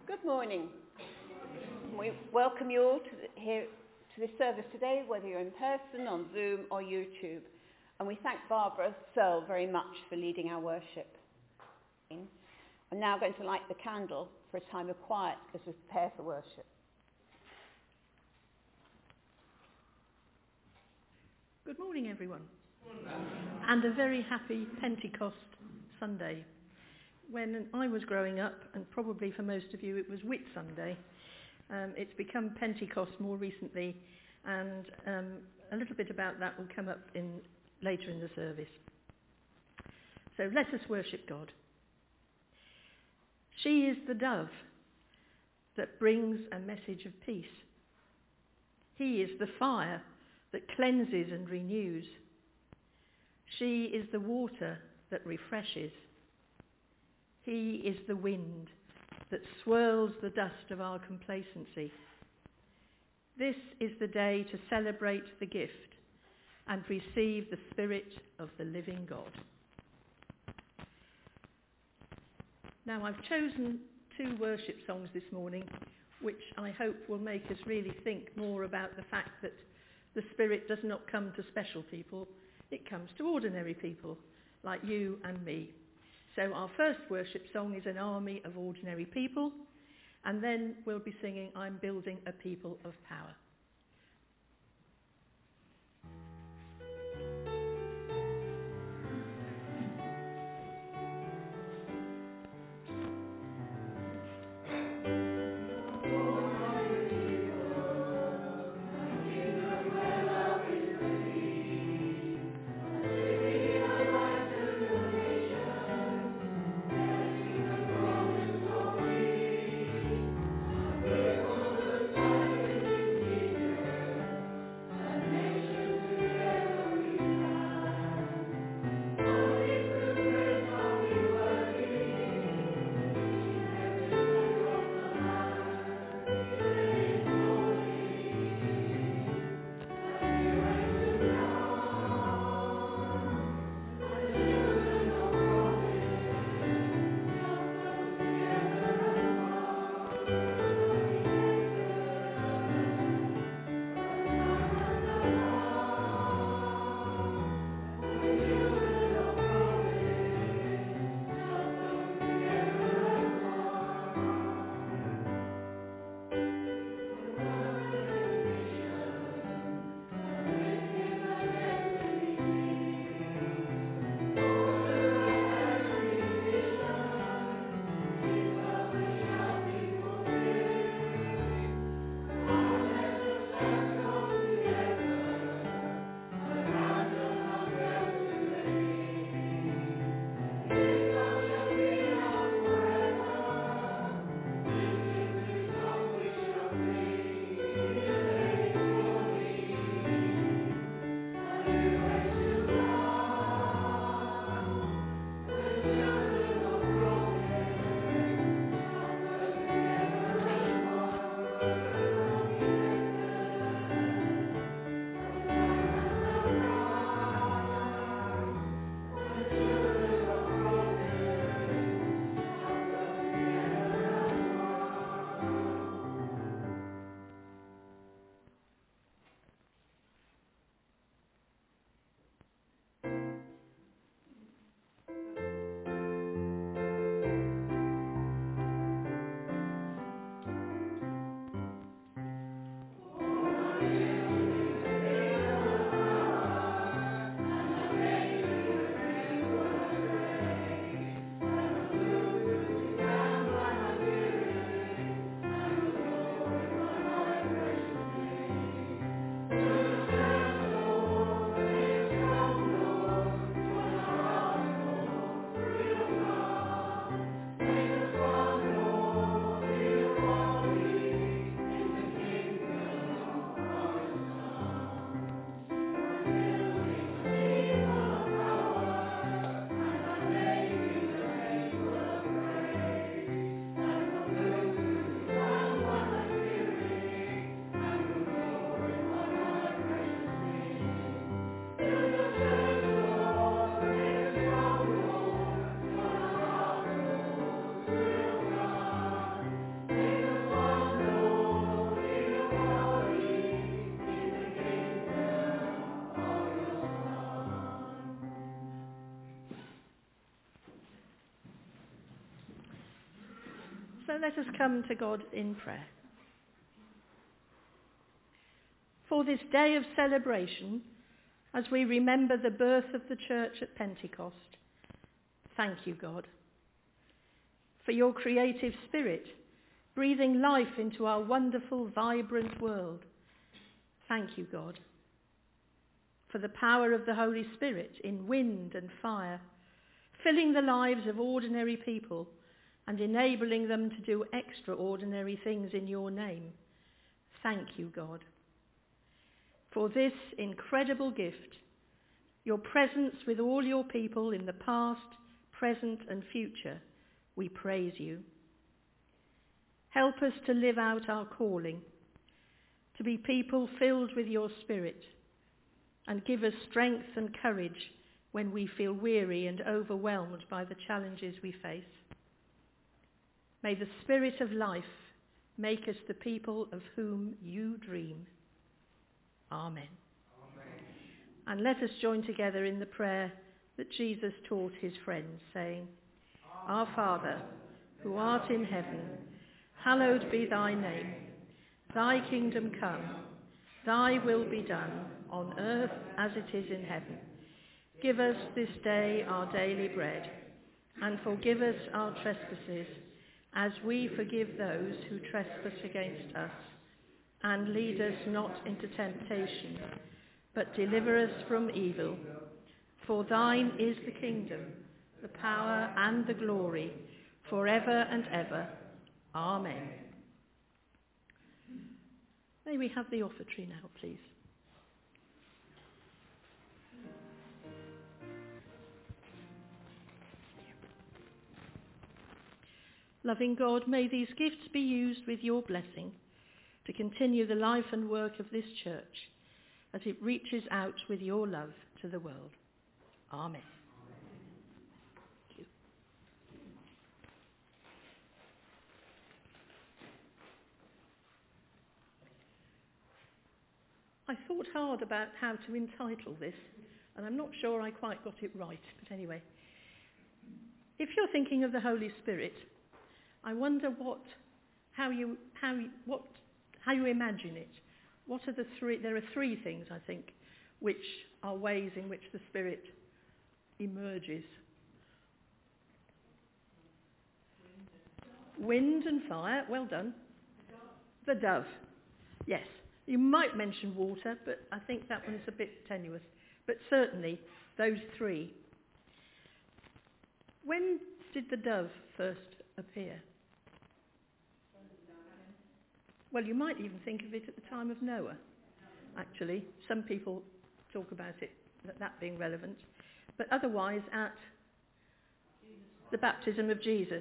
Good morning. We welcome you all here to this service today, whether you're in person, on Zoom or YouTube. And we thank Barbara Searle very much for leading our worship. I'm now going to light the candle for a time of quiet as we prepare for worship. Good morning, everyone. And a very happy Pentecost Sunday. When I was growing up, and probably for most of you it was Whit Sunday, it's become Pentecost more recently, and a little bit about that will come up later in the service. So let us worship God. She is the dove that brings a message of peace. He is the fire that cleanses and renews. She is the water that refreshes. He is the wind that swirls the dust of our complacency. This is the day to celebrate the gift and receive the Spirit of the living God. Now, I've chosen 2 worship songs this morning, which I hope will make us really think more about the fact that the Spirit does not come to special people, it comes to ordinary people like you and me. So our first worship song is An Army of Ordinary People, and then we'll be singing I'm Building a People of Power. So let us come to God in prayer. For this day of celebration, as we remember the birth of the church at Pentecost, thank you, God, for your creative spirit, breathing life into our wonderful, vibrant world. Thank you, God, for the power of the Holy Spirit in wind and fire, filling the lives of ordinary people and enabling them to do extraordinary things in your name. Thank you, God, for this incredible gift, your presence with all your people in the past, present and future. We praise you. Help us to live out our calling, to be people filled with your Spirit, and give us strength and courage when we feel weary and overwhelmed by the challenges we face. May the Spirit of life make us the people of whom you dream. Amen. Amen. And let us join together in the prayer that Jesus taught his friends, saying, Our Father, who art in heaven, hallowed be thy name. Thy kingdom come, thy will be done, on earth as it is in heaven. Give us this day our daily bread, and forgive us our trespasses, as we forgive those who trespass against us. And lead us not into temptation, but deliver us from evil. For thine is the kingdom, the power and the glory, forever and ever. Amen. May we have the offertory now, please. Loving God, may these gifts be used with your blessing to continue the life and work of this church as it reaches out with your love to the world. Amen. Thank you. I thought hard about how to entitle this, and I'm not sure I quite got it right, but anyway. If you're thinking of the Holy Spirit, I wonder how you imagine it. What are the three? There are three things, I think, which are ways in which the Spirit emerges. Wind and fire, well done. The dove, yes. You might mention water, but I think that one's a bit tenuous. But certainly, those three. When did the dove first appear? Well, you might even think of it at the time of Noah, actually. Some people talk about it, that being relevant. But otherwise, at the baptism of Jesus.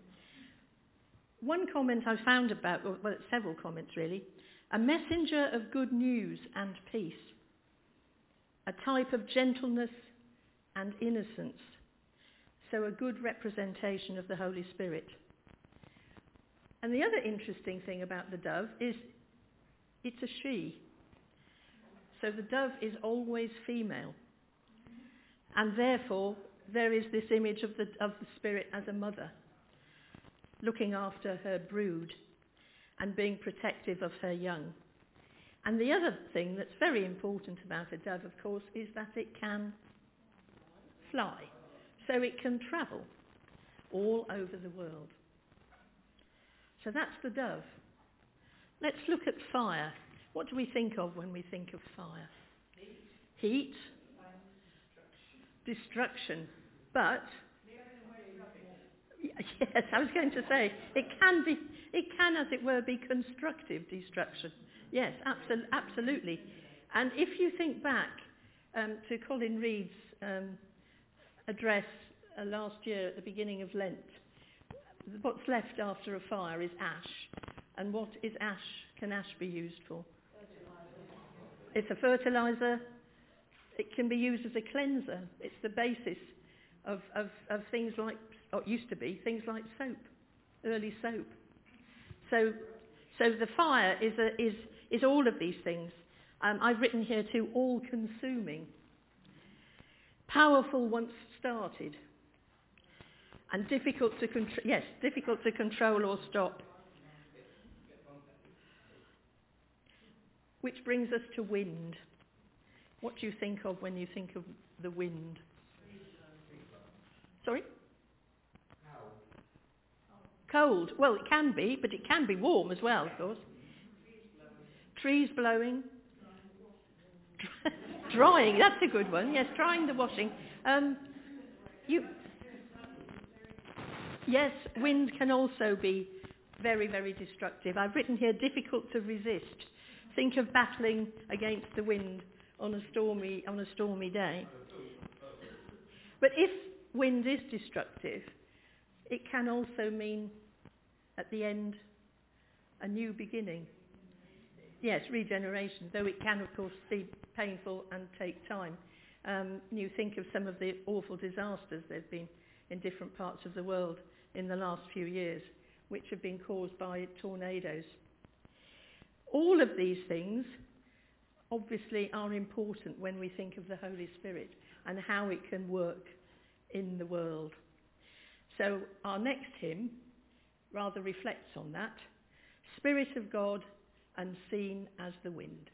One comment I found about, well, several comments really, a messenger of good news and peace, a type of gentleness and innocence, so a good representation of the Holy Spirit. And the other interesting thing about the dove is it's a she. So the dove is always female. And therefore, there is this image of the Spirit as a mother, looking after her brood and being protective of her young. And the other thing that's very important about a dove, of course, is that it can fly. So it can travel all over the world. So that's the dove. Let's look at fire. What do we think of when we think of fire? Heat. Destruction. But, yes, I was going to say, it can, as it were, be constructive destruction. Yes, absolutely. And if you think back to Colin Reed's address last year at the beginning of Lent, what's left after a fire is ash. And what is ash? Can ash be used for? Fertilizer. It's a fertilizer. It can be used as a cleanser. It's the basis of things like, or it used to be, things like soap, early soap. So the fire is all of these things. I've written here too, all-consuming. Powerful once started. and difficult to control or stop. Which brings us to wind. What do you think of when you think of the wind? Sorry? Cold. Well, it can be, but it can be warm as well, of course. Trees blowing. Drying, that's a good one. Yes, drying the washing. Yes, wind can also be very, very destructive. I've written here, difficult to resist. Think of battling against the wind on a stormy day. But if wind is destructive, it can also mean, at the end, a new beginning. Yes, regeneration, though it can, of course, be painful and take time. You think of some of the awful disasters there have been in different parts of the world in the last few years, which have been caused by tornadoes. All of these things, obviously, are important when we think of the Holy Spirit and how it can work in the world. So our next hymn rather reflects on that. Spirit of God, unseen as the wind.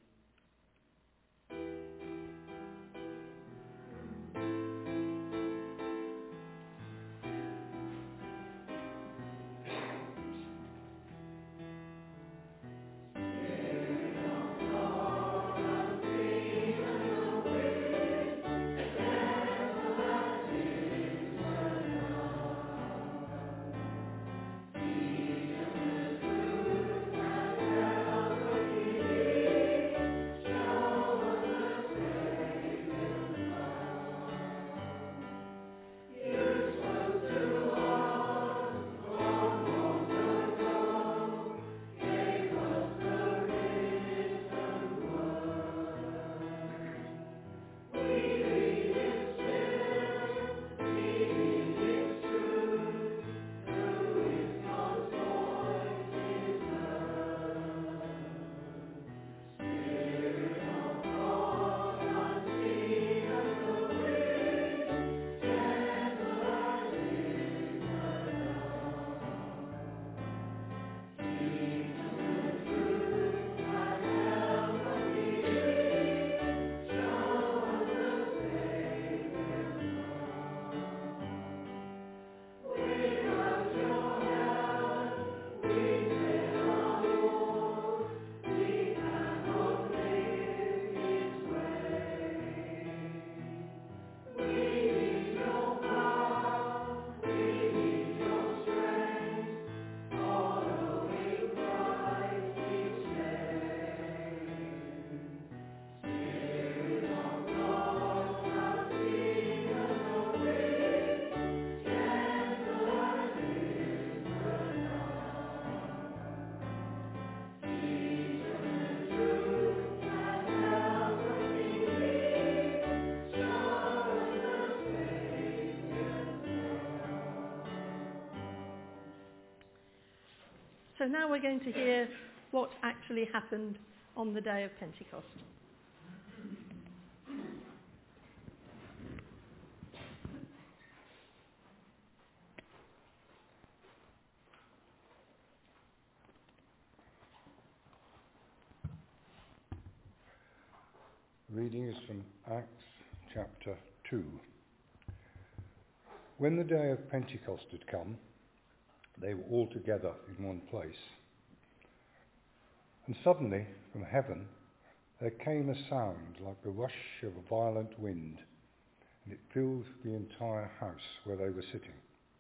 So now we're going to hear what actually happened on the day of Pentecost. Reading is from Acts chapter 2. When the day of Pentecost had come, they were all together in one place. And suddenly, from heaven, there came a sound like the rush of a violent wind, and it filled the entire house where they were sitting.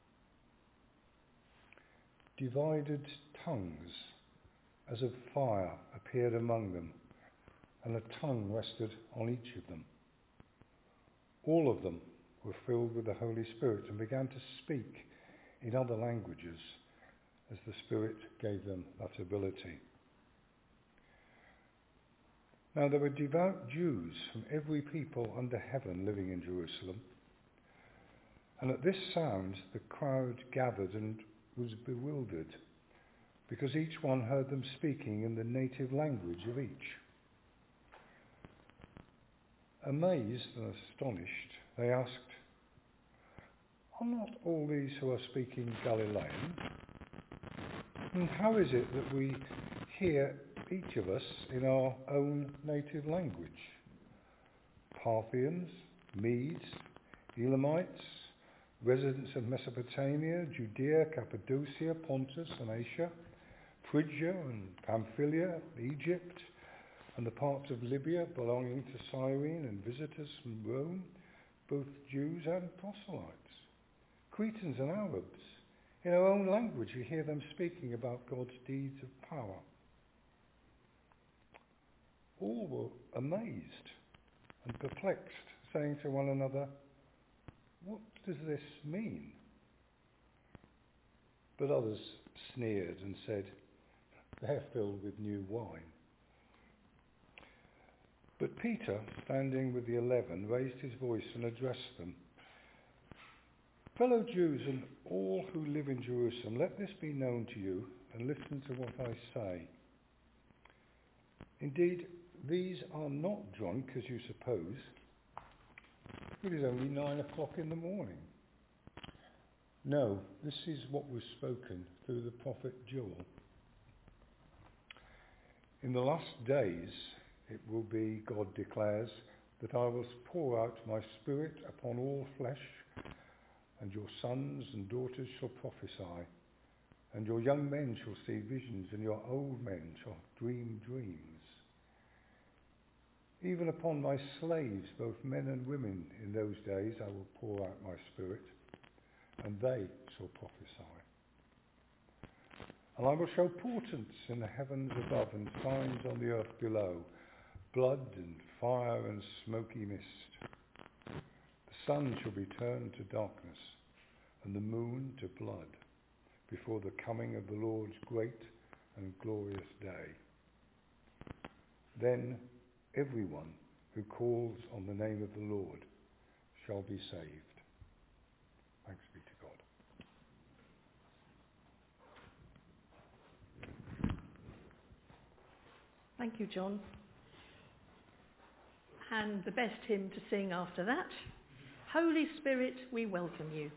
Divided tongues, as of fire, appeared among them, and a tongue rested on each of them. All of them were filled with the Holy Spirit and began to speak in other languages as the Spirit gave them that ability. Now there were devout Jews from every people under heaven living in Jerusalem, and at this sound the crowd gathered and was bewildered, because each one heard them speaking in the native language of each. Amazed and astonished, they asked, are not all these who are speaking Galilean? And how is it that we hear each of us in our own native language? Parthians, Medes, Elamites, residents of Mesopotamia, Judea, Cappadocia, Pontus and Asia, Phrygia and Pamphylia, Egypt, and the parts of Libya belonging to Cyrene, and visitors from Rome, both Jews and proselytes, Cretans and Arabs. In our own language we hear them speaking about God's deeds of power. All were amazed and perplexed, saying to one another, "What does this mean?" But others sneered and said, "They're filled with new wine." But Peter, standing with the 11, raised his voice and addressed them. "Fellow Jews and all who live in Jerusalem, let this be known to you, and listen to what I say. Indeed, these are not drunk, as you suppose. It is only 9 o'clock in the morning. No, this is what was spoken through the prophet Joel. In the last days it will be, God declares, that I will pour out my spirit upon all flesh, and your sons and daughters shall prophesy, and your young men shall see visions, and your old men shall dream dreams. Even upon my slaves, both men and women, in those days I will pour out my spirit, and they shall prophesy. And I will show portents in the heavens above and signs on the earth below, blood and fire and smoky mist. The sun shall be turned to darkness, and the moon to blood, before the coming of the Lord's great and glorious day. Then everyone who calls on the name of the Lord shall be saved." Thanks be to God. Thank you, John. And the best hymn to sing after that, Holy Spirit, we welcome you.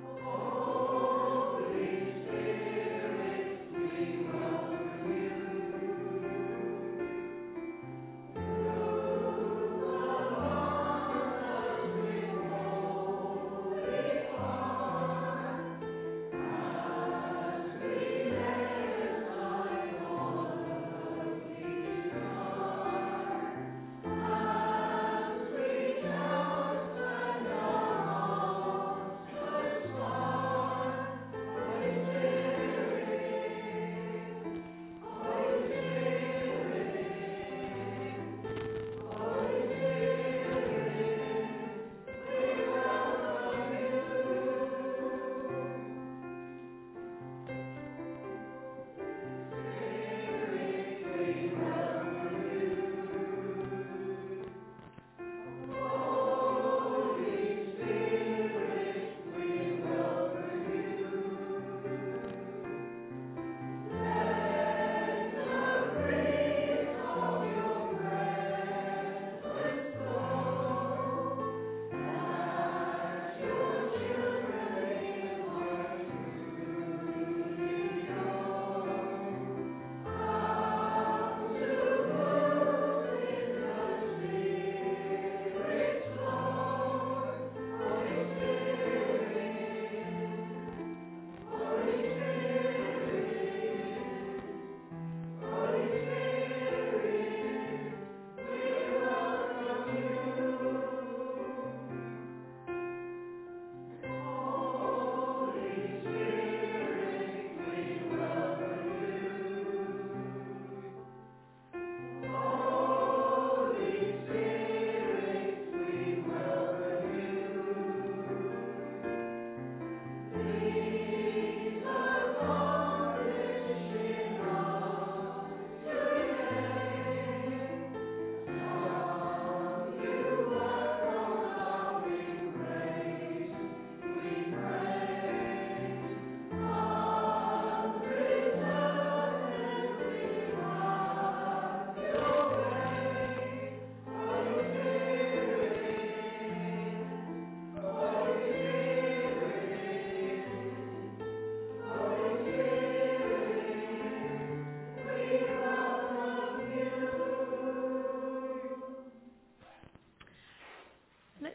Holy Spirit, we welcome you.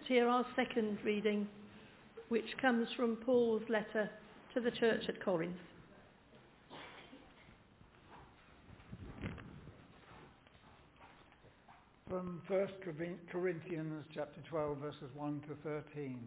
hear our second reading, which comes from Paul's letter to the church at Corinth. From 1 Corinthians chapter 12, verses 1 to 13.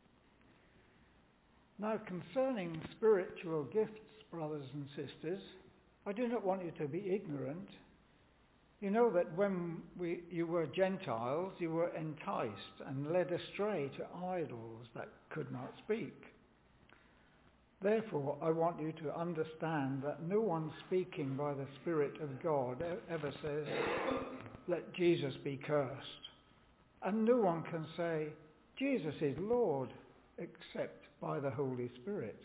Now concerning spiritual gifts, brothers and sisters, I do not want you to be ignorant. You know that when you were Gentiles, you were enticed and led astray to idols that could not speak. Therefore, I want you to understand that no one speaking by the Spirit of God ever says, "Let Jesus be cursed." And no one can say, "Jesus is Lord," except by the Holy Spirit.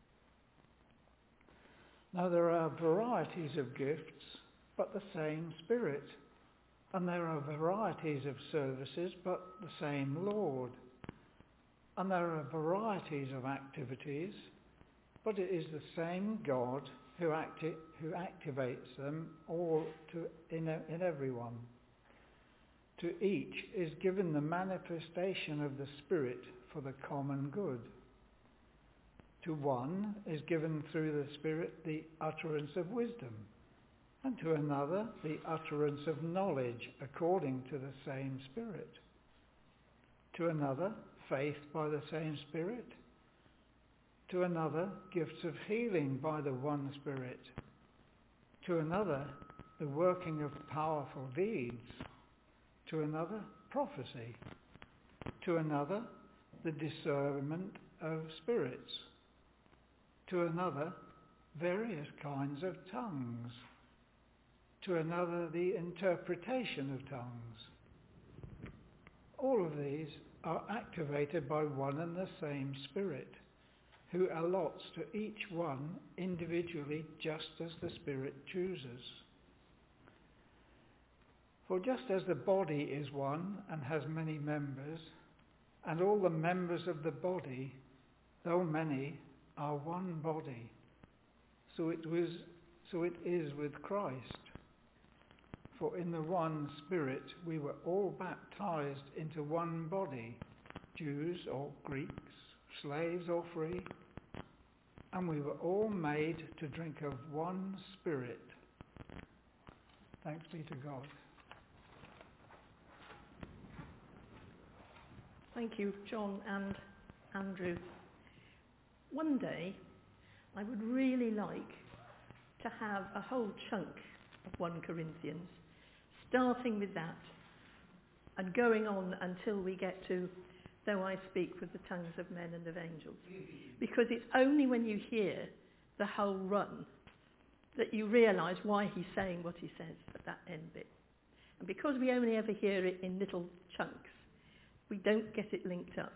Now there are varieties of gifts, but the same Spirit. And there are varieties of services, but the same Lord. And there are varieties of activities, but it is the same God who activates them all in everyone. To each is given the manifestation of the Spirit for the common good. To one is given through the Spirit the utterance of wisdom, and to another the utterance of knowledge according to the same Spirit. To another, faith by the same Spirit. To another, gifts of healing by the one Spirit. To another, the working of powerful deeds. To another, prophecy. To another, the discernment of spirits. To another, various kinds of tongues. To another, the interpretation of tongues. All of these are activated by one and the same Spirit, who allots to each one individually just as the Spirit chooses. For just as the body is one and has many members, and all the members of the body, though many, are one body, so it is with Christ. For in the one Spirit we were all baptized into one body, Jews or Greeks, slaves or free, and we were all made to drink of one Spirit. Thanks be to God. Thank you, John and Andrew. One day, I would really like to have a whole chunk of 1 Corinthians, starting with that and going on until we get to "though I speak with the tongues of men and of angels." Because it's only when you hear the whole run that you realise why he's saying what he says at that end bit. And because we only ever hear it in little chunks, we don't get it linked up.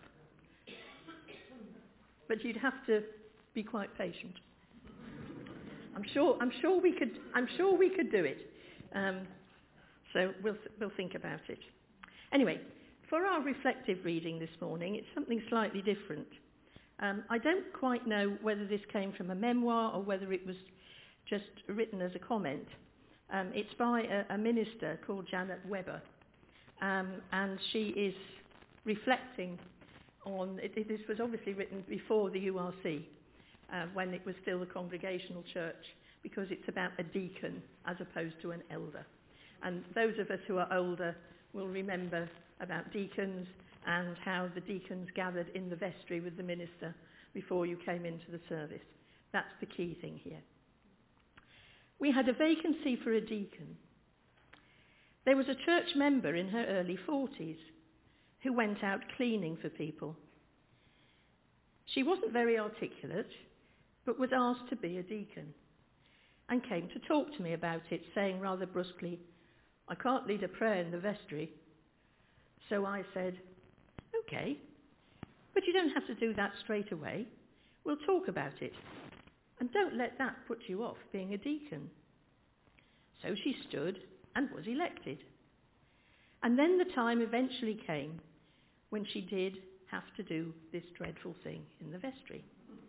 But you'd have to be quite patient. I'm sure we could do it. So we'll think about it. Anyway, for our reflective reading this morning, it's something slightly different. I don't quite know whether this came from a memoir or whether it was just written as a comment. It's by a minister called Janet Webber, and she is reflecting on, this was obviously written before the URC, when it was still a congregational church, because it's about a deacon as opposed to an elder. And those of us who are older will remember about deacons and how the deacons gathered in the vestry with the minister before you came into the service. That's the key thing here. We had a vacancy for a deacon. There was a church member in her early 40s who went out cleaning for people. She wasn't very articulate, but was asked to be a deacon, and came to talk to me about it, saying rather brusquely, "I can't lead a prayer in the vestry." So I said, "Okay, but you don't have to do that straight away. We'll talk about it. And don't let that put you off being a deacon." So she stood and was elected. And then the time eventually came when she did have to do this dreadful thing in the vestry.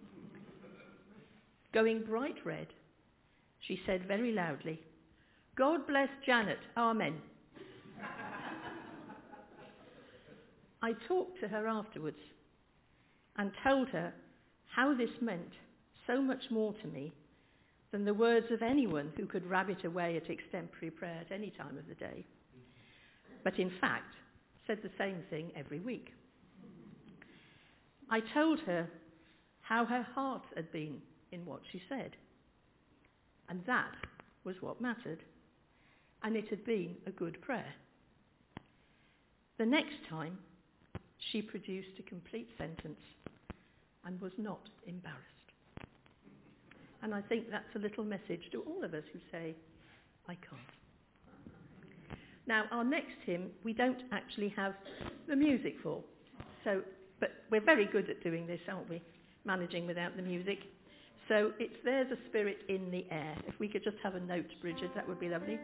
Going bright red, she said very loudly, "God bless Janet, amen." I talked to her afterwards and told her how this meant so much more to me than the words of anyone who could rabbit away at extemporary prayer at any time of the day, but in fact said the same thing every week. I told her how her heart had been in what she said, and that was what mattered, and it had been a good prayer. The next time, she produced a complete sentence and was not embarrassed. And I think that's a little message to all of us who say, I can't. Now, our next hymn, we don't actually have the music for, but we're very good at doing this, aren't we? Managing without the music. So it's There's a Spirit in the Air. If we could just have a note, Bridget, that would be lovely.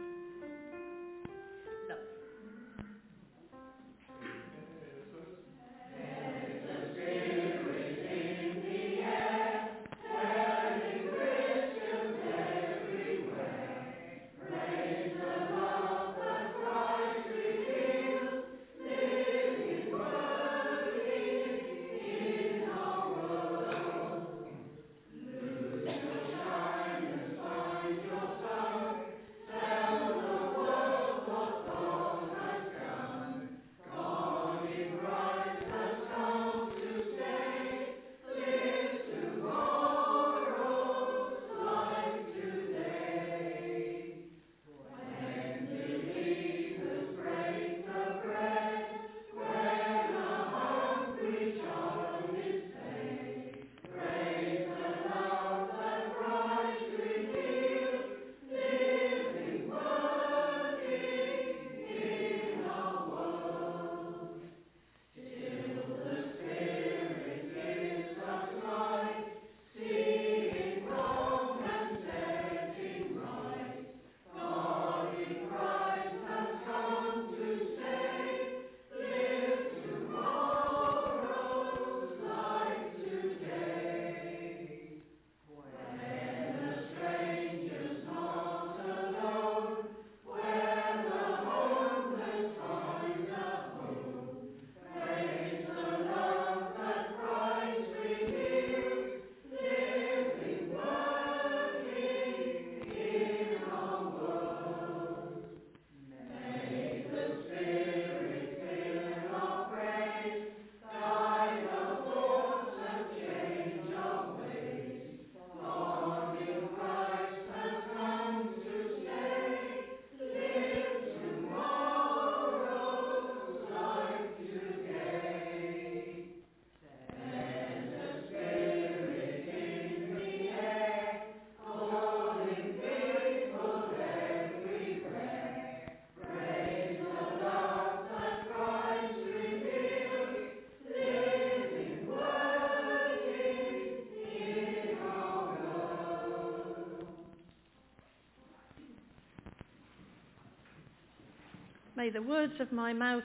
May the words of my mouth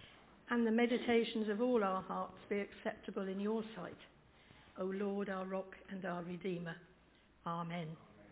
and the meditations of all our hearts be acceptable in your sight, O Lord, our rock and our Redeemer. Amen.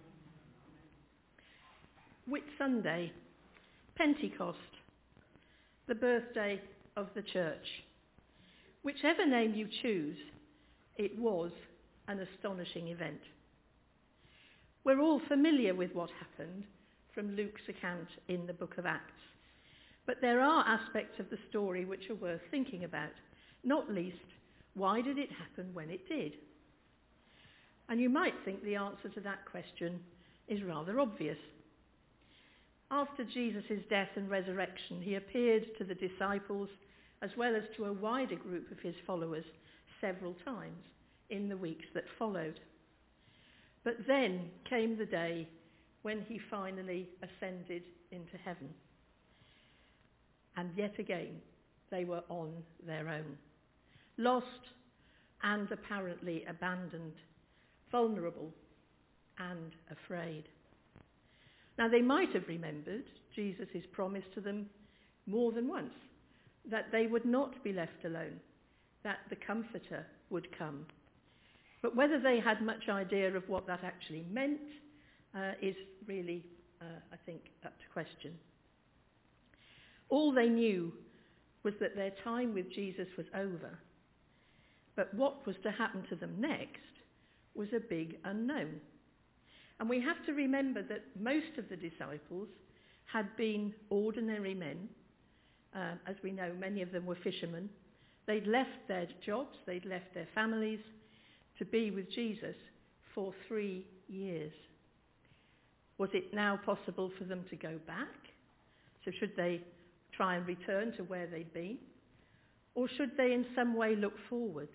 Whit Sunday, Pentecost, the birthday of the church. Whichever name you choose, it was an astonishing event. We're all familiar with what happened from Luke's account in the book of Acts. But there are aspects of the story which are worth thinking about, not least, why did it happen when it did? And you might think the answer to that question is rather obvious. After Jesus' death and resurrection, he appeared to the disciples as well as to a wider group of his followers several times in the weeks that followed. But then came the day when he finally ascended into heaven. And yet again, they were on their own, lost and apparently abandoned, vulnerable and afraid. Now, they might have remembered Jesus' promise to them more than once, that they would not be left alone, that the Comforter would come. But whether they had much idea of what that actually meant is really, I think, up to question. All they knew was that their time with Jesus was over. But what was to happen to them next was a big unknown. And we have to remember that most of the disciples had been ordinary men. As we know, many of them were fishermen. They'd left their jobs, they'd left their families to be with Jesus for 3 years. Was it now possible for them to go back? So should they try and return to where they'd been? Or should they in some way look forward?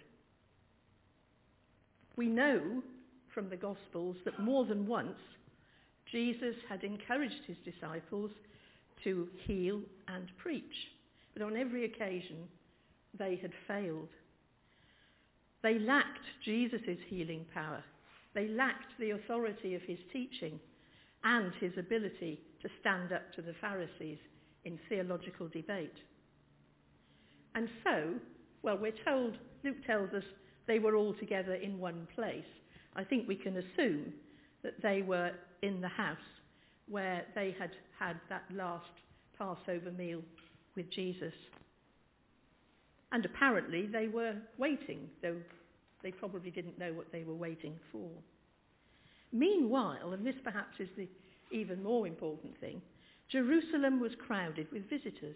We know from the Gospels that more than once Jesus had encouraged his disciples to heal and preach. But on every occasion, they had failed. They lacked Jesus' healing power. They lacked the authority of his teaching and his ability to stand up to the Pharisees in theological debate. And so, well, we're told, Luke tells us, they were all together in one place. I think we can assume that they were in the house where they had had that last Passover meal with Jesus. And apparently they were waiting, though they probably didn't know what they were waiting for. Meanwhile, and this perhaps is the even more important thing, Jerusalem was crowded with visitors.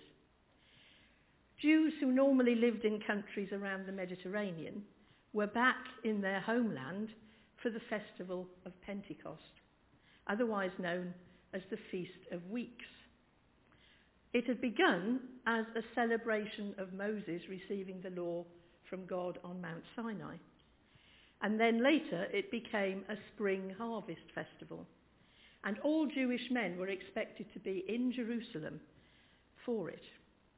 Jews who normally lived in countries around the Mediterranean were back in their homeland for the festival of Pentecost, otherwise known as the Feast of Weeks. It had begun as a celebration of Moses receiving the law from God on Mount Sinai. And then later it became a spring harvest festival. And all Jewish men were expected to be in Jerusalem for it.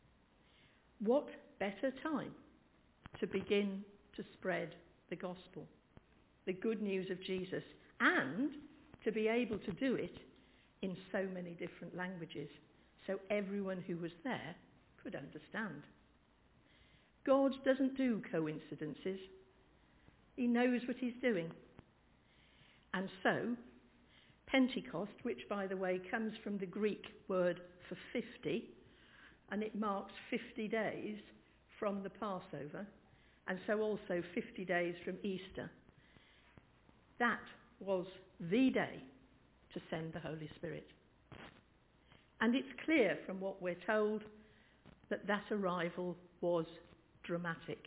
What better time to begin to spread the gospel, the good news of Jesus, and to be able to do it in so many different languages, so everyone who was there could understand. God doesn't do coincidences. He knows what he's doing. And so, Pentecost, which by the way comes from the Greek word for 50, and it marks 50 days from the Passover, and so also 50 days from Easter. That was the day to send the Holy Spirit. And it's clear from what we're told that that arrival was dramatic.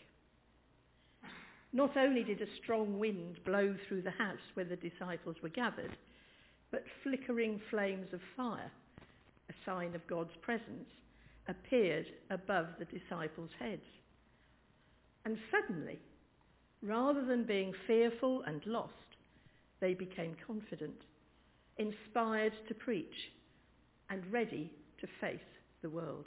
Not only did a strong wind blow through the house where the disciples were gathered, but flickering flames of fire, a sign of God's presence, appeared above the disciples' heads. And suddenly, rather than being fearful and lost, they became confident, inspired to preach, and ready to face the world.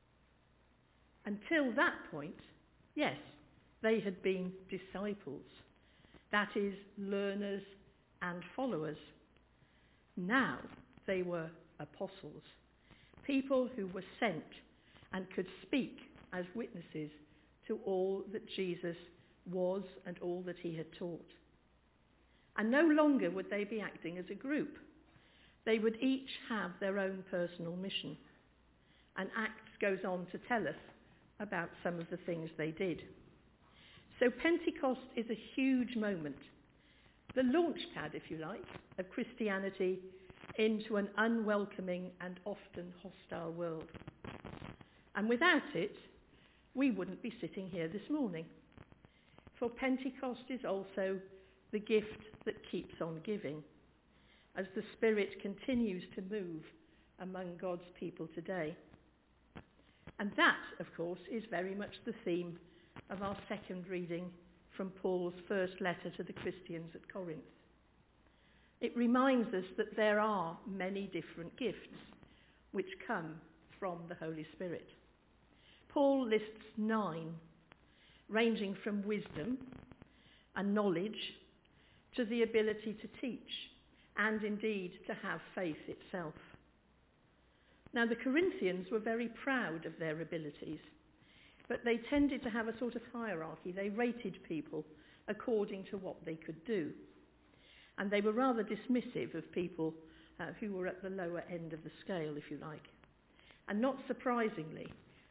Until that point, yes, they had been disciples, that is, learners and followers. Now they were apostles, people who were sent and could speak as witnesses to all that Jesus was and all that he had taught. And no longer would they be acting as a group. They would each have their own personal mission. And Acts goes on to tell us about some of the things they did. So Pentecost is a huge moment, the launchpad, if you like, of Christianity into an unwelcoming and often hostile world. And without it, we wouldn't be sitting here this morning. For Pentecost is also the gift that keeps on giving, as the Spirit continues to move among God's people today. And that, of course, is very much the theme of our second reading from Paul's first letter to the Christians at Corinth. It reminds us that there are many different gifts which come from the Holy Spirit. Paul lists 9, ranging from wisdom and knowledge to the ability to teach and indeed to have faith itself. Now the Corinthians were very proud of their abilities, but they tended to have a sort of hierarchy. They rated people according to what they could do. And they were rather dismissive of people who were at the lower end of the scale, if you like. And not surprisingly,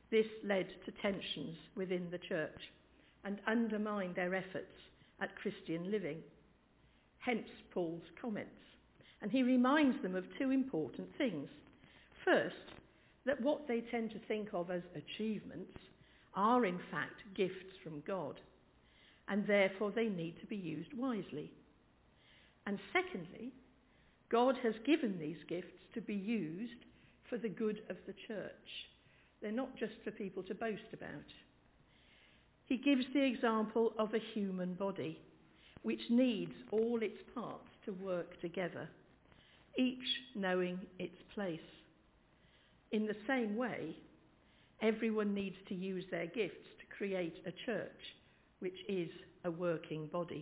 This led to tensions within the church and undermined their efforts at Christian living. Hence Paul's comments. And he reminds them of two important things. First, that what they tend to think of as achievements are in fact gifts from God, and therefore they need to be used wisely. And secondly, God has given these gifts to be used for the good of the church. They're not just for people to boast about. He gives the example of a human body, which needs all its parts to work together, each knowing its place. In the same way, everyone needs to use their gifts to create a church, which is a working body.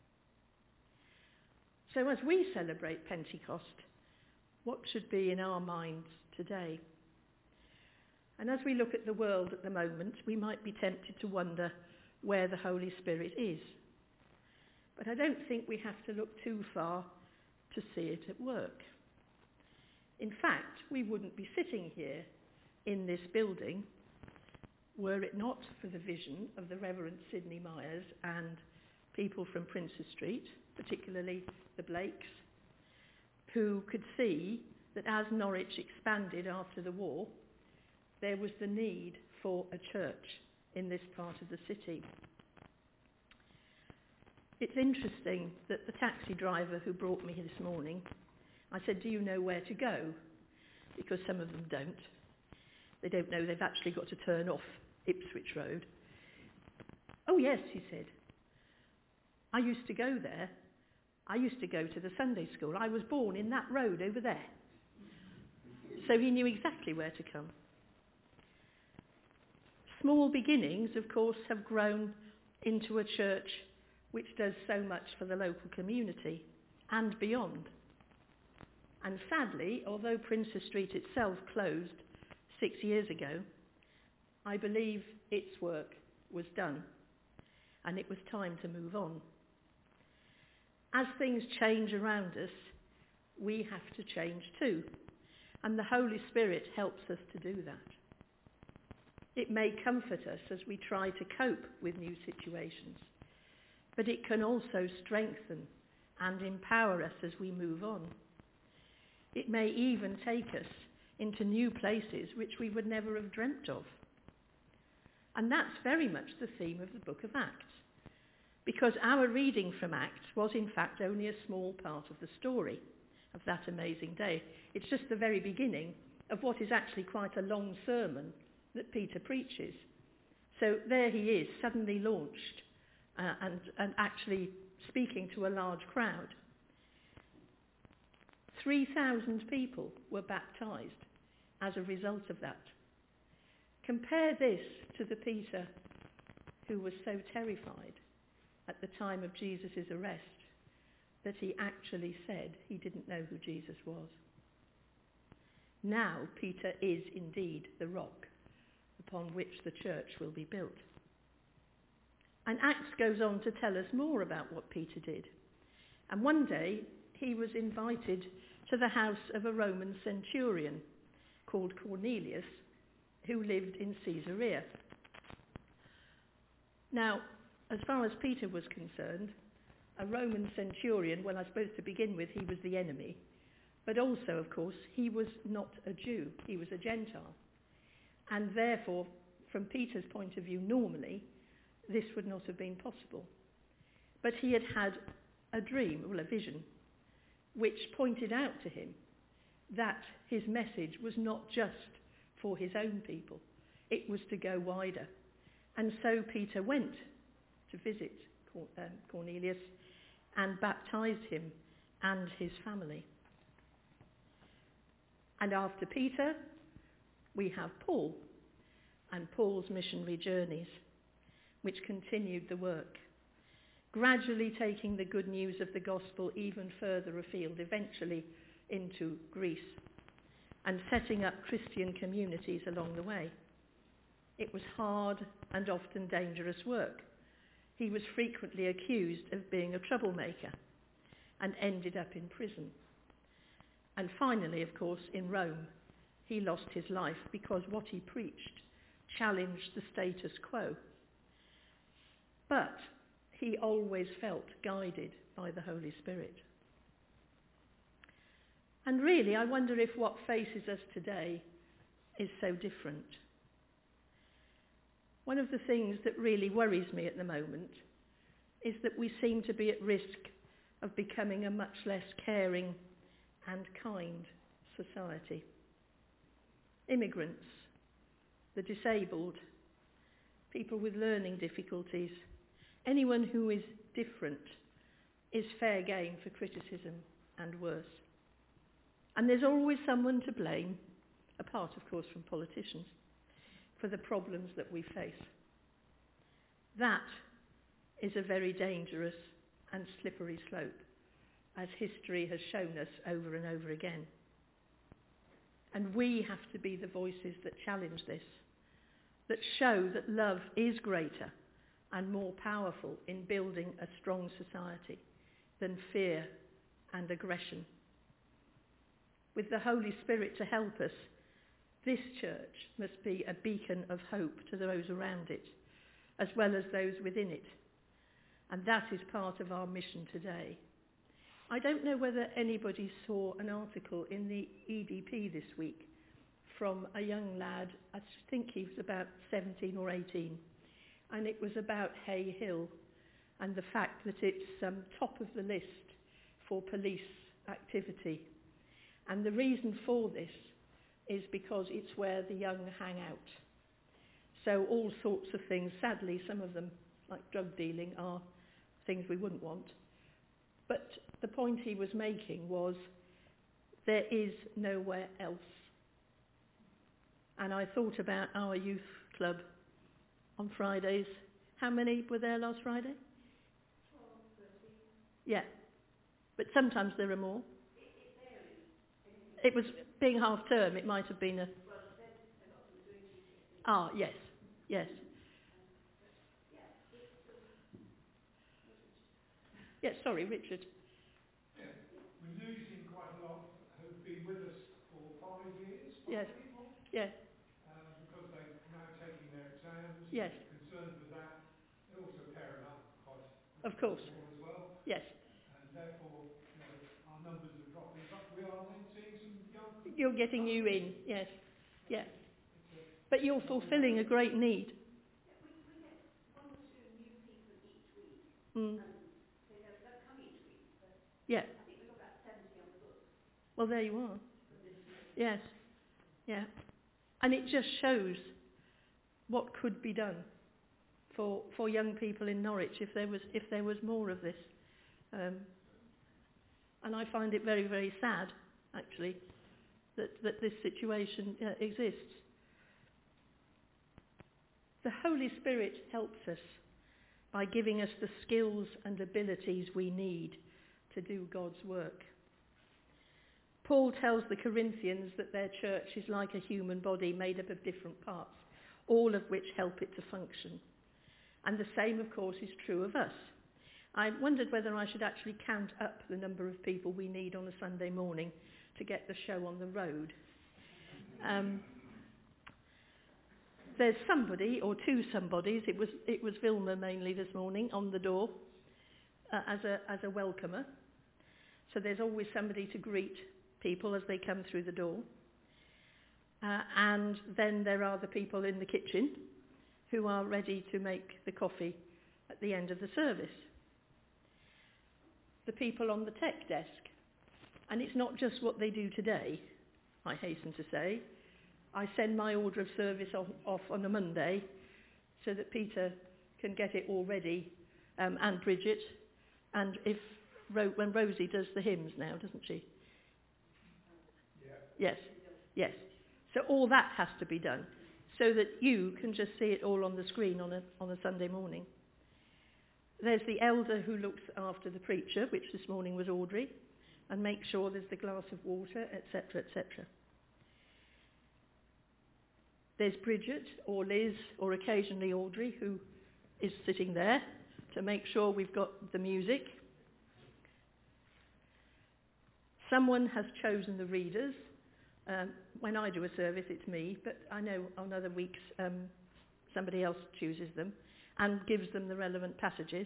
So as we celebrate Pentecost, what should be in our minds today? And as we look at the world at the moment, we might be tempted to wonder where the Holy Spirit is. But I don't think we have to look too far to see it at work. In fact, we wouldn't be sitting here in this building were it not for the vision of the Reverend Sidney Myers and people from Princes Street, particularly the Blakes, who could see that as Norwich expanded after the war, there was the need for a church in this part of the city. It's interesting that the taxi driver who brought me this morning, I said, "Do you know where to go?" Because some of them don't. They don't know they've actually got to turn off Ipswich Road. "Oh yes," he said. "I used to go there. I used to go to the Sunday school. I was born in that road over there." So he knew exactly where to come. Small beginnings, of course, have grown into a church which does so much for the local community and beyond. And sadly, although Princes Street itself closed 6 years ago, I believe its work was done, and it was time to move on. As things change around us, we have to change too, and the Holy Spirit helps us to do that. It may comfort us as we try to cope with new situations, but it can also strengthen and empower us as we move on. It may even take us into new places which we would never have dreamt of. And that's very much the theme of the book of Acts, because our reading from Acts was in fact only a small part of the story of that amazing day. It's just the very beginning of what is actually quite a long sermon that Peter preaches. So there he is, suddenly launched and actually speaking to a large crowd. 3,000 people were baptized as a result of that. Compare this to the Peter who was so terrified at the time of Jesus' arrest that he actually said he didn't know who Jesus was. Now Peter is indeed the rock upon which the church will be built. And Acts goes on to tell us more about what Peter did. And one day he was invited to the house of a Roman centurion called Cornelius, who lived in Caesarea. Now, as far as Peter was concerned, a Roman centurion, well, I suppose to begin with, he was the enemy. But also, of course, he was not a Jew, he was a Gentile. And therefore, from Peter's point of view, normally, this would not have been possible. But he had had a dream, well, a vision, which pointed out to him that his message was not just for his own people. It was to go wider. And so Peter went to visit Cornelius and baptized him and his family. And after Peter, we have Paul and Paul's missionary journeys, which continued the work, gradually taking the good news of the gospel even further afield, eventually into Greece, and setting up Christian communities along the way. It was hard and often dangerous work. He was frequently accused of being a troublemaker and ended up in prison. And finally, of course, in Rome, he lost his life because what he preached challenged the status quo. But he always felt guided by the Holy Spirit. And really, I wonder if what faces us today is so different. One of the things that really worries me at the moment is that we seem to be at risk of becoming a much less caring and kind society. Immigrants, the disabled, people with learning difficulties, anyone who is different is fair game for criticism and worse. And there's always someone to blame, apart of course from politicians, for the problems that we face. That is a very dangerous and slippery slope, as history has shown us over and over again. And we have to be the voices that challenge this, that show that love is greater and more powerful in building a strong society than fear and aggression. With the Holy Spirit to help us, this church must be a beacon of hope to those around it, as well as those within it. And that is part of our mission today. I don't know whether anybody saw an article in the EDP this week from a young lad, I think he was about 17 or 18, and it was about Hay Hill and the fact that it's top of the list for police activity. And the reason for this is because it's where the young hang out. So all sorts of things, sadly some of them, like drug dealing, are things we wouldn't want. But the point he was making was there is nowhere else. And I thought about our youth club on Fridays. How many were there last Friday? 12, 13. Yeah. But sometimes there are more. It was being half term, it might have been a... Ah, yes, yes. Yes, sorry, Richard. Yeah, we're losing quite a lot who've been with us for 5 years, Yes. more, Yes. because they're now taking their exams. Yes. Concerned with that. They're also pairing up quite Of course. more as well. Yes. And therefore, our numbers are dropping. But we are then seeing some young people. You're getting you in, yes. Yeah. But you're fulfilling a great need. We get 1 or 2 new people each week. Mm. They don't come each week, but Yeah. I think we've got about 70 on the books. Well, there you are. Yes. Yeah. And it just shows what could be done for young people in Norwich if there was more of this. And I find it very, very sad, actually, that this situation exists. The Holy Spirit helps us by giving us the skills and abilities we need to do God's work. Paul tells the Corinthians that their church is like a human body made up of different parts, all of which help it to function. And the same, of course, is true of us. I wondered whether I should actually count up the number of people we need on a Sunday morning to get the show on the road. There's somebody, or 2 somebodies, it was Vilma mainly this morning, on the door as a welcomer. So there's always somebody to greet people as they come through the door. And then there are the people in the kitchen who are ready to make the coffee at the end of the service. The people on the tech desk. And it's not just what they do today, I hasten to say. I send my order of service off on a Monday so that Peter can get it all ready, and Bridget, and when Rosie does the hymns now, doesn't she? Yeah. Yes. So all that has to be done so that you can just see it all on the screen on a Sunday morning. There's the elder who looks after the preacher, which this morning was Audrey, and makes sure there's the glass of water, etc., etc. There's Bridget, or Liz, or occasionally Audrey, who is sitting there to make sure we've got the music. Someone has chosen the readers. When I do a service, it's me, but I know on other weeks somebody else chooses them and gives them the relevant passages.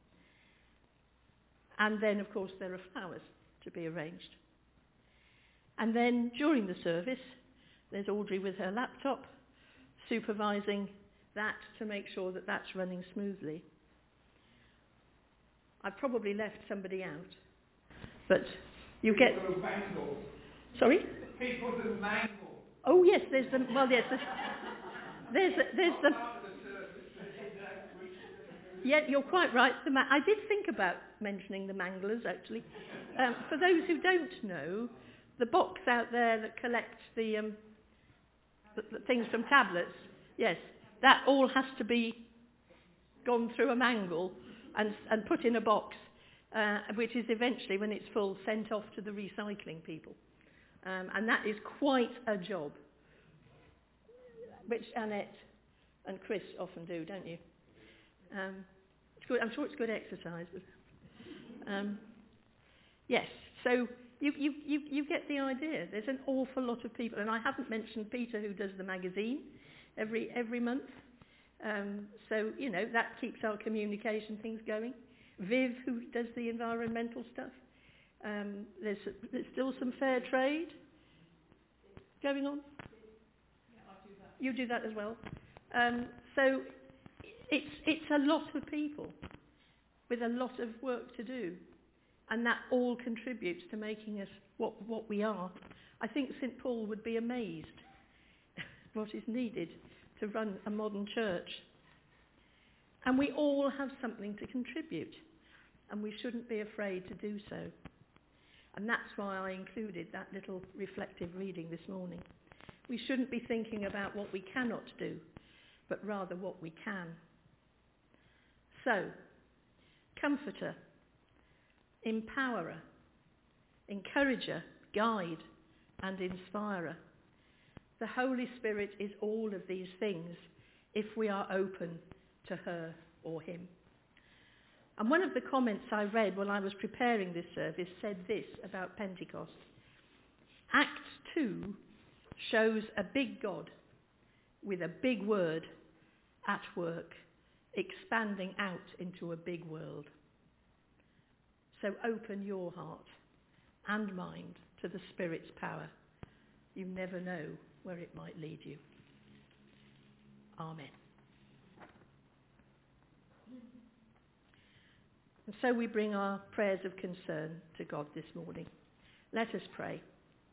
And then, of course, there are flowers to be arranged. And then, during the service, there's Audrey with her laptop, supervising that to make sure that that's running smoothly. I've probably left somebody out, but you get... People who mangle. Sorry? People who mangle. Oh yes, there's the... Well, yes, there's the... Yeah, you're quite right. I did think about mentioning the manglers, actually. For those who don't know, the box out there that collects the things from tablets, yes, that all has to be gone through a mangle and put in a box, which is eventually, when it's full, sent off to the recycling people. And that is quite a job, which Annette and Chris often do, don't you? It's good. I'm sure it's good exercise. But, yes, so you get the idea. There's an awful lot of people, and I haven't mentioned Peter, who does the magazine every month. So, you know, that keeps our communication things going. Viv, who does the environmental stuff. There's still some fair trade going on. Yeah, I do that. You do that as well. So it's a lot of people with a lot of work to do, and that all contributes to making us what we are. I think St. Paul would be amazed what is needed to run a modern church. And we all have something to contribute, and we shouldn't be afraid to do so. And that's why I included that little reflective reading this morning. We shouldn't be thinking about what we cannot do, but rather what we can. So, comforter, empowerer, encourager, guide, and inspirer. The Holy Spirit is all of these things if we are open to her or him. And one of the comments I read when I was preparing this service said this about Pentecost. Acts 2 shows a big God with a big word at work, expanding out into a big world. So open your heart and mind to the Spirit's power. You never know where it might lead you. Amen. And so we bring our prayers of concern to God this morning. Let us pray.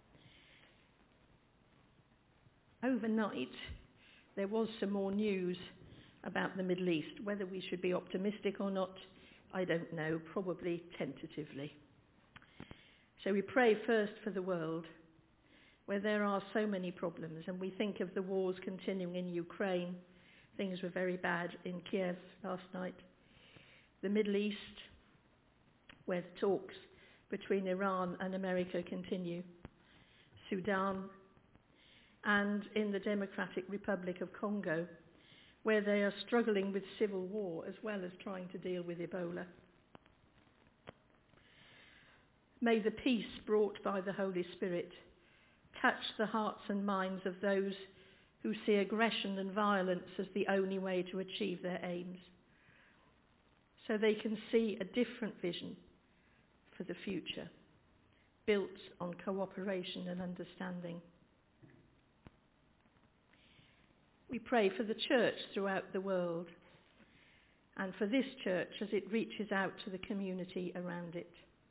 Overnight, there was some more news about the Middle East. Whether we should be optimistic or not, I don't know, probably tentatively. So we pray first for the world, where there are so many problems, and we think of the wars continuing in Ukraine. Things were very bad in Kiev last night. The Middle East, where the talks between Iran and America continue. Sudan, and in the Democratic Republic of Congo, where they are struggling with civil war as well as trying to deal with Ebola. May the peace brought by the Holy Spirit touch the hearts and minds of those who see aggression and violence as the only way to achieve their aims, so they can see a different vision for the future, built on cooperation and understanding. We pray for the church throughout the world, and for this church as it reaches out to the community around it.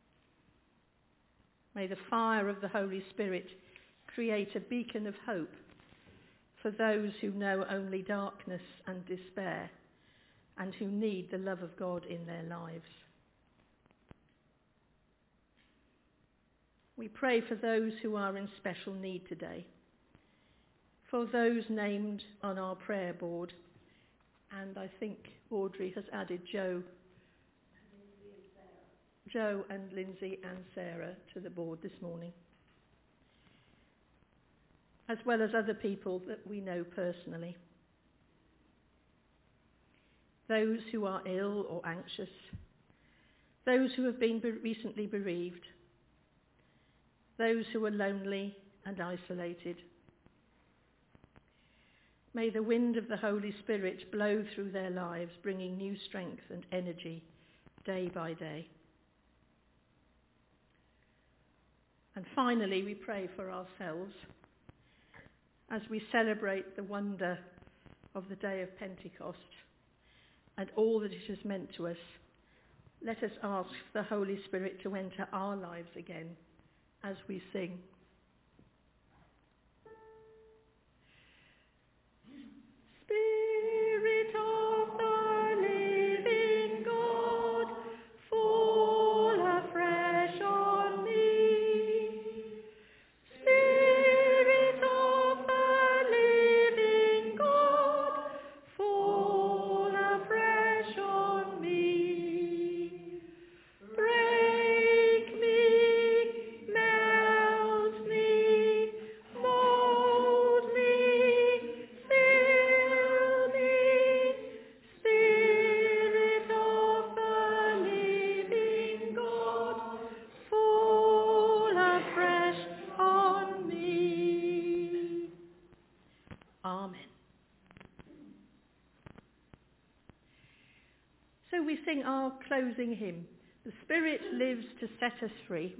May the fire of the Holy Spirit create a beacon of hope for those who know only darkness and despair, and who need the love of God in their lives. We pray for those who are in special need today, for those named on our prayer board, and I think Audrey has added Joe and Lindsay and Sarah to the board this morning, as well as other people that we know personally. Those who are ill or anxious, those who have been recently bereaved, those who are lonely and isolated. May the wind of the Holy Spirit blow through their lives, bringing new strength and energy day by day. And finally, we pray for ourselves as we celebrate the wonder of the day of Pentecost and all that it has meant to us. Let us ask the Holy Spirit to enter our lives again as we sing. Spirit of the living God, fall afresh on me. Spirit of the living God, fall afresh on me. Break me, melt me, mold me, fill me. Spirit of the living God, fall afresh on me. Amen. So we sing our closing hymn, "The Spirit lives to set us free."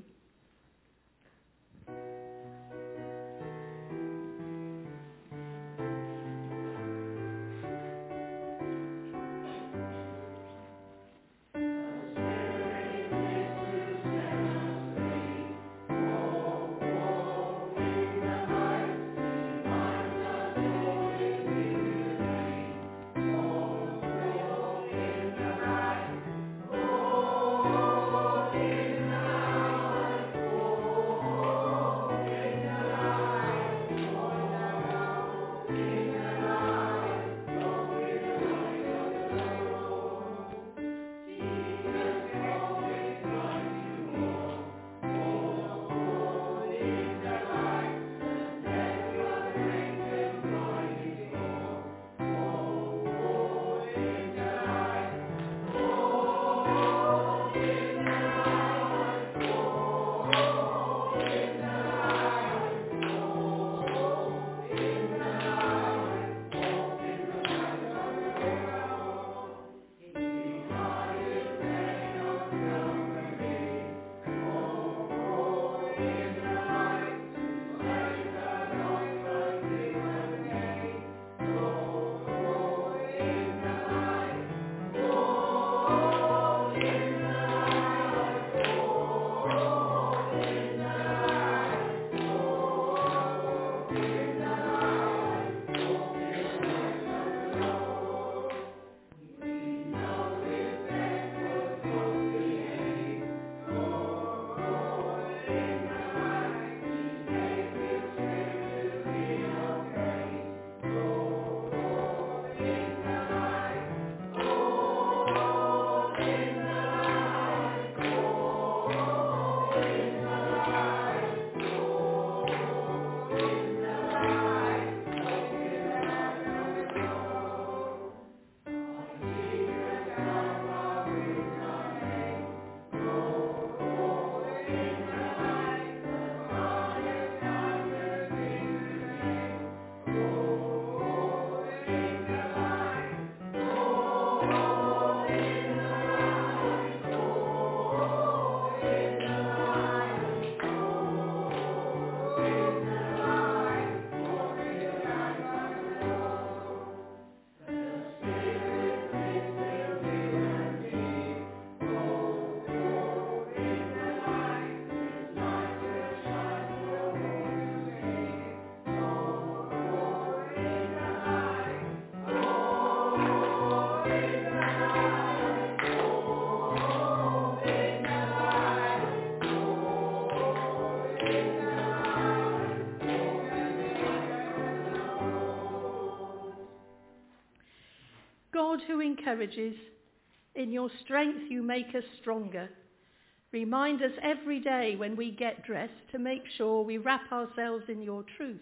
God who encourages, in your strength you make us stronger. Remind us every day when we get dressed to make sure we wrap ourselves in your truth.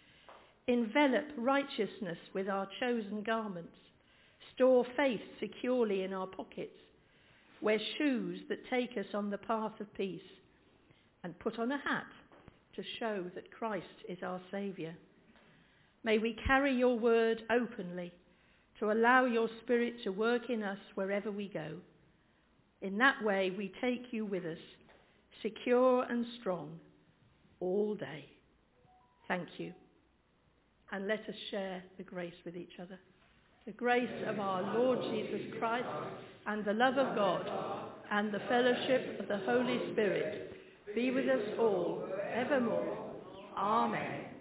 Envelop righteousness with our chosen garments. Store faith securely in our pockets. Wear shoes that take us on the path of peace. And put on a hat to show that Christ is our Saviour. May we carry your word openly to allow your Spirit to work in us wherever we go. In that way we take you with us, secure and strong, all day. Thank you. And let us share the grace with each other. The grace of our Lord Jesus Christ and the love of God and the fellowship of the Holy Spirit be with us all evermore. Amen.